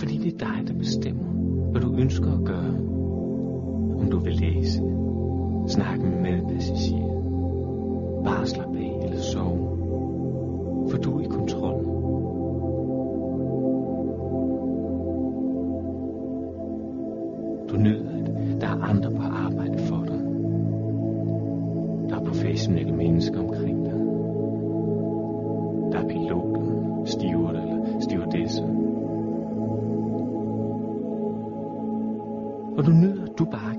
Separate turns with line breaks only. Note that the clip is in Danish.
Fordi det er dig, der bestemmer, hvad du ønsker at gøre. Om du vil læse, snakke med medpassagerer, bare slappe af eller sove. For du er i kontrol. Du nyder, at der er andre på arbejde for dig. Der er professionelle mennesker omkring dig. Der er piloter, stewarder eller stewardesser. Og du nyder, at du bare